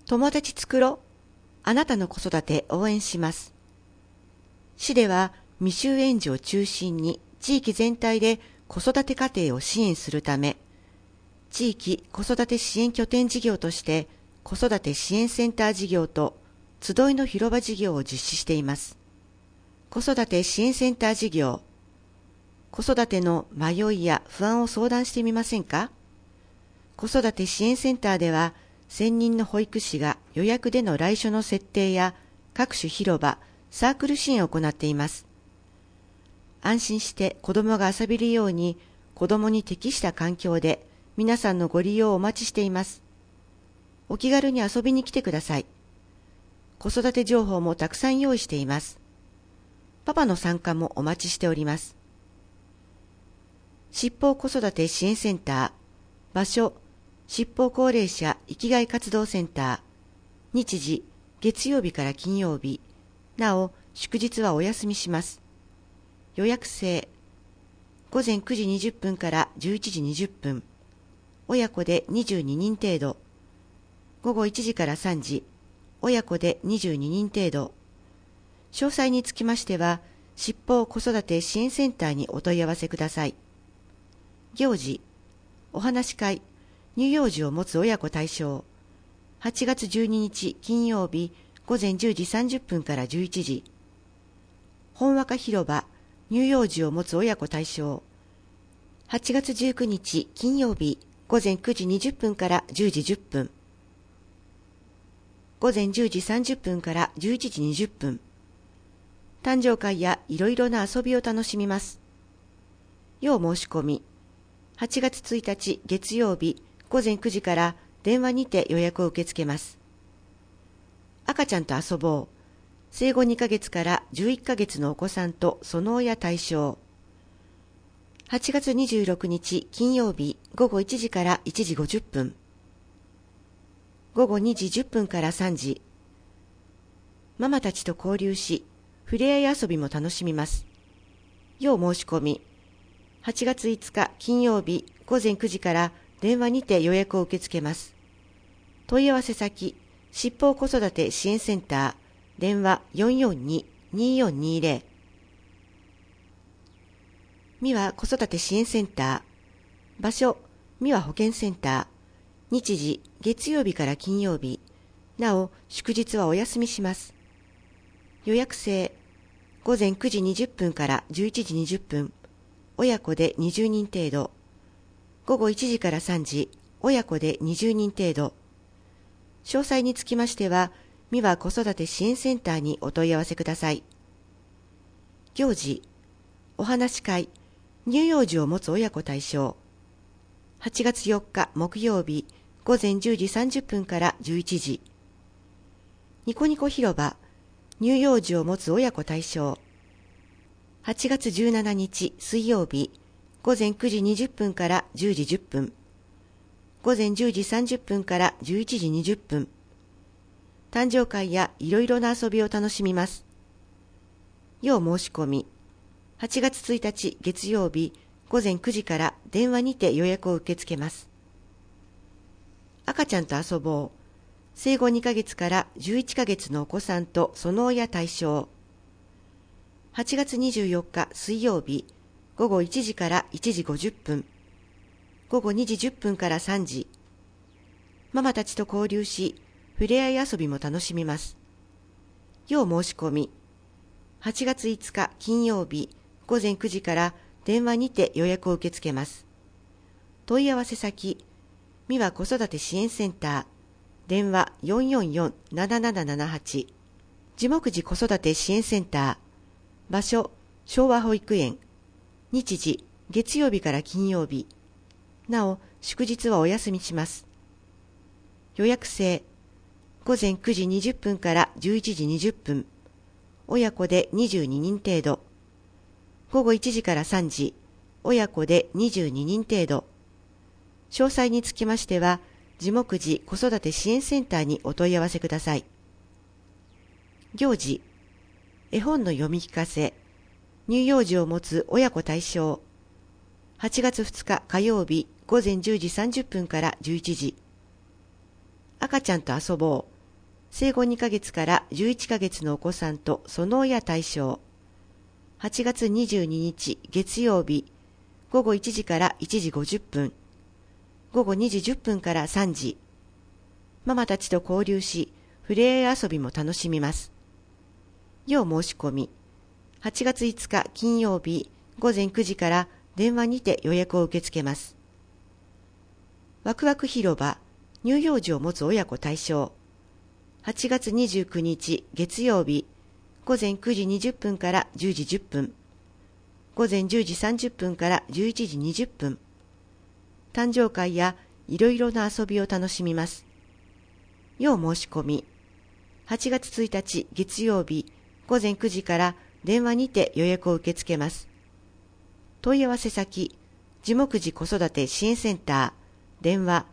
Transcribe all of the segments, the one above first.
友達作ろう。あなたの子育て応援します。市では未就園児を中心に地域全体で子育て家庭を支援するため、地域子育て支援拠点事業として子育て支援センター事業と集いの広場事業を実施しています。子育て支援センター事業。子育ての迷いや不安を相談してみませんか？子育て支援センターでは、専任の保育士が予約での来所の設定や各種広場、サークル支援を行っています。安心して子供が遊べるように、子供に適した環境で皆さんのご利用をお待ちしています。お気軽に遊びに来てください。子育て情報もたくさん用意しています。パパの参加もお待ちしております。七宝子育て支援センター。場所、七宝高齢者生きがい活動センター。日時、月曜日から金曜日。なお、祝日はお休みします。予約制。午前9時20分から11時20分。親子で22人程度。午後1時から3時。親子で22人程度。詳細につきましては、七宝子育て支援センターにお問い合わせください。行事、お話し会、乳幼児を持つ親子対象。8月12日金曜日午前10時30分から11時。本和歌広場、乳幼児を持つ親子対象。8月19日金曜日午前9時20分から10時10分。午前10時30分から11時20分。誕生会やいろいろな遊びを楽しみます。要申し込み。8月1日月曜日午前9時から電話にて予約を受け付けます。赤ちゃんと遊ぼう。生後2ヶ月から11ヶ月のお子さんとその親対象。8月26日金曜日午後1時から1時50分。午後2時10分から3時。ママたちと交流し、触れ合い遊びも楽しみます。要申し込み。8月5日金曜日午前9時から電話にて予約を受け付けます。問い合わせ先、七宝子育て支援センター、電話 442-2420。三輪子育て支援センター。場所、三輪保健センター。日時、月曜日から金曜日。なお、祝日はお休みします。予約制。午前9時20分から11時20分。親子で20人程度。午後1時から3時、親子で20人程度。詳細につきましては、三輪子育て支援センターにお問い合わせください。行事、お話し会、乳幼児を持つ親子対象。8月4日木曜日、午前10時30分から11時。ニコニコ広場、乳幼児を持つ親子対象。8月17日水曜日、午前9時20分から10時10分。午前10時30分から11時20分。誕生会やいろいろな遊びを楽しみます。要申し込み。8月1日月曜日、午前9時から電話にて予約を受け付けます。赤ちゃんと遊ぼう。生後2ヶ月から11ヶ月のお子さんとその親対象。8月24日水曜日、午後1時から1時50分。午後2時10分から3時。ママたちと交流し、触れ合い遊びも楽しみます。要申し込み。8月5日金曜日、午前9時から電話にて予約を受け付けます。問い合わせ先、三輪子育て支援センター、電話 444-7778。地木寺子育て支援センター。場所、昭和保育園。日時、月曜日から金曜日。なお、祝日はお休みします。予約制。午前9時20分から11時20分。親子で22人程度。午後1時から3時。親子で22人程度。詳細につきましては、地木寺子育て支援センターにお問い合わせください。行事。絵本の読み聞かせ。乳幼児を持つ親子対象。8月2日火曜日午前10時30分から11時。赤ちゃんと遊ぼう。 生後2ヶ月から11ヶ月のお子さんとその親対象。8月22日月曜日、午後1時から1時50分、午後2時10分から3時。ママたちと交流し、触れ合い遊びも楽しみます。要申し込み。8月5日金曜日、午前9時から電話にて予約を受け付けます。ワクワク広場、乳幼児を持つ親子対象。8月29日月曜日、午前9時20分から10時10分、午前10時30分から11時20分。誕生会やいろいろな遊びを楽しみます。要申し込み。8月1日月曜日、午前9時から電話にて予約を受け付けます。問い合わせ先、樹木寺子育て支援センター、電話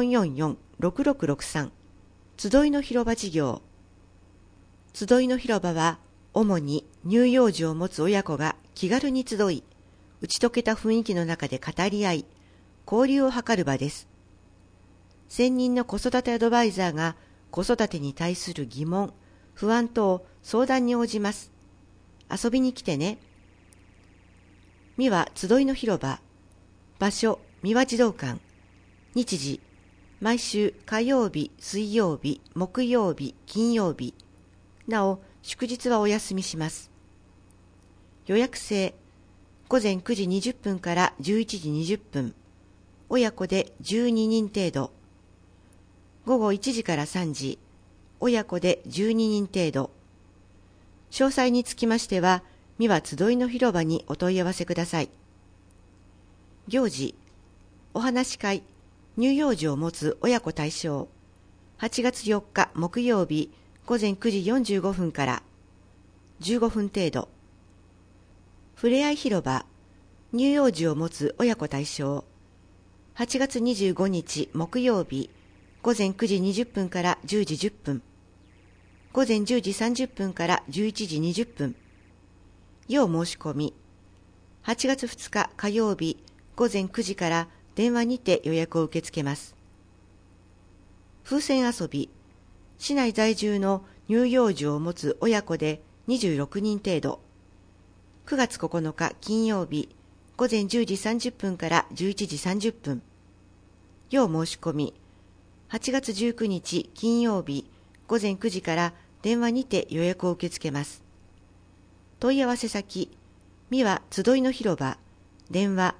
444-6663。集いの広場事業。集いの広場は、主に乳幼児を持つ親子が気軽に集い、打ち解けた雰囲気の中で語り合い、交流を図る場です。専任の子育てアドバイザーが子育てに対する疑問、不安等相談に応じます。遊びに来てね。三輪集いの広場。場所、三輪児童館。日時、毎週火曜日、水曜日、木曜日、金曜日。なお、祝日はお休みします。予約制。午前9時20分から11時20分。親子で12人程度。午後1時から3時。親子で12人程度。詳細につきましては、三輪集いの広場にお問い合わせください。行事、お話し会、乳幼児を持つ親子対象。8月4日木曜日、午前9時45分から15分程度。ふれあい広場、乳幼児を持つ親子対象。8月25日木曜日、午前9時20分から10時10分。午前10時30分から11時20分。要申し込み。8月2日火曜日、午前9時から電話にて予約を受け付けます。風船遊び。市内在住の乳幼児を持つ親子で26人程度。9月9日金曜日、午前10時30分から11時30分。要申し込み。8月19日金曜日、午前9時から電話にて予約を受け付けます。問い合わせ先、三輪集いの広場、電話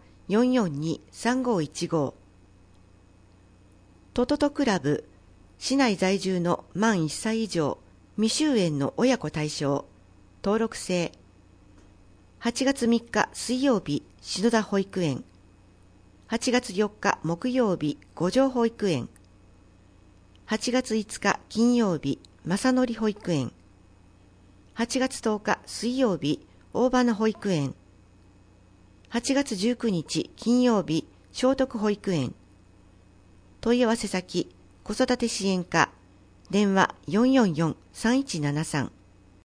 442-3515。トトトクラブ、市内在住の満1歳以上、未就園の親子対象、登録制。8月3日水曜日、篠田保育園。8月4日木曜日、五条保育園。8月5日金曜日、正則保育園。8月10日水曜日、大花保育園。8月19日金曜日、聖徳保育園。問い合わせ先、子育て支援課、電話 444-3173。